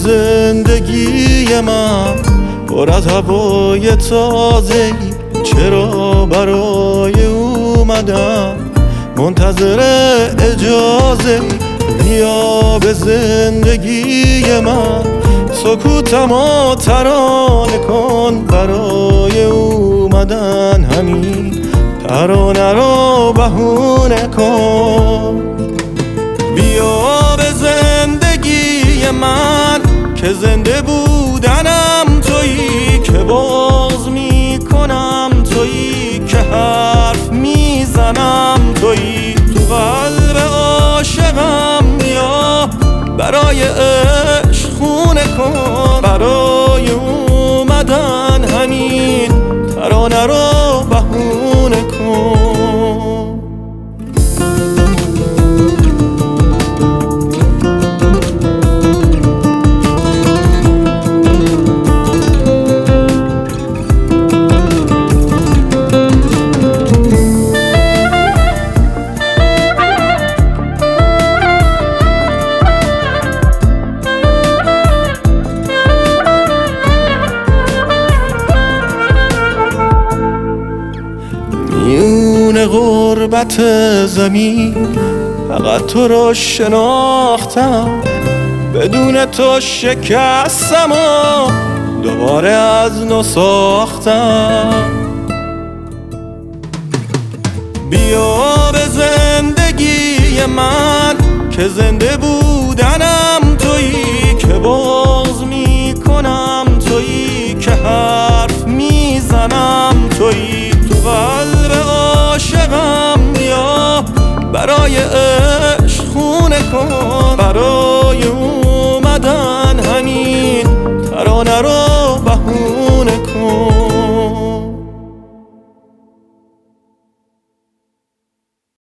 زندگی من پر از هوای تازه‌ای، چرا برای اومدن منتظر اجازه؟ بیا به زندگی من، سکوتمو ترانه کن، برای اومدن همین ترانه رو بهونه کن. بیا به زندگی من که زنده بودنم تویی، که باز میکنم تویی، که حرف میزنم تویی. تو قلب عاشقم بیا، برای عشق خونه کن، برای اومدن همین ترانه رو بهونه کن. میون غربت زمین فقط تو رو شناختم، بدون تو شکستم و دوباره از نو ساختم. بیا به زندگی من که زنده بودنم تویی، که باز میکنم تویی، که حرف میزنم تویی. تو قلب عاشقم بیا، برای